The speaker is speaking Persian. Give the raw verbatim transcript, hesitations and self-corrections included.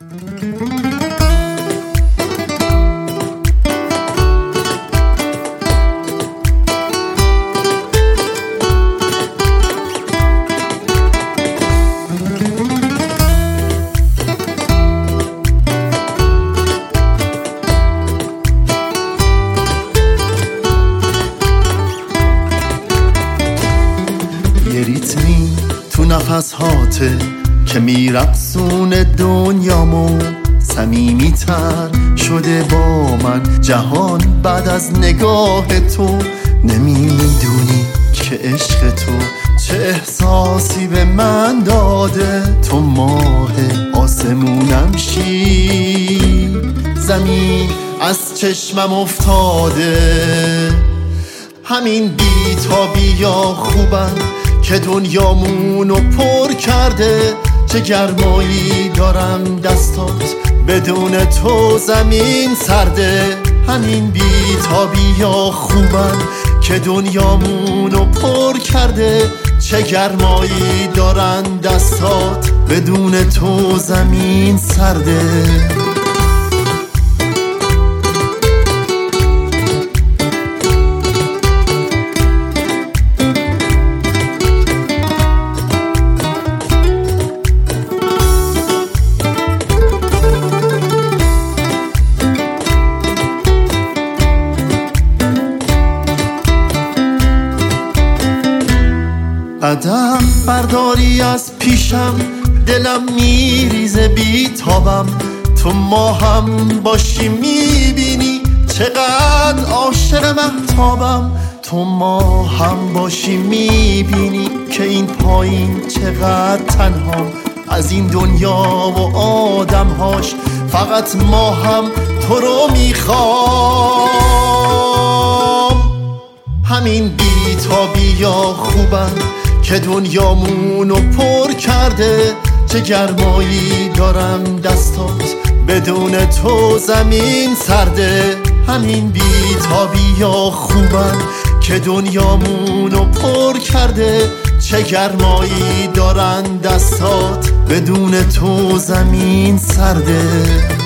یه ریتمی تو نفس هاته که میرقصونه دنیامو، صمیمی تر شده با من جهان بعد از نگاه تو. نمیدونی که عشق تو چه احساسی به من داده، تو ماه آسمونم شی، زمین از چشمم افتاده. همین بی تا بیا خوبم که دنیامونو پر کرده، چه گرمایی دارم دستات بدون تو زمین سرده. همین بی تا بیا خوبم که دنیامونو پر کرده، چه گرمایی دارن دستات بدون تو زمین سرده. قدم برداری از پیشم، دلم میریزه بی تابم. تو ما هم باشی میبینی چقدر عاشق مهتابم. تو ما هم باشی میبینی که این پایین چقدر تنهام. از این دنیا و آدمهاش فقط ما هم تو رو میخوام. همین بی تا بیا خوبم که دنیامونو پر کرده، چه گرمایی دارم دستات بدون تو زمین سرده. همین بی تا بیا خوبم که دنیامونو پر کرده، چه گرمایی دارن دستات بدون تو زمین سرده.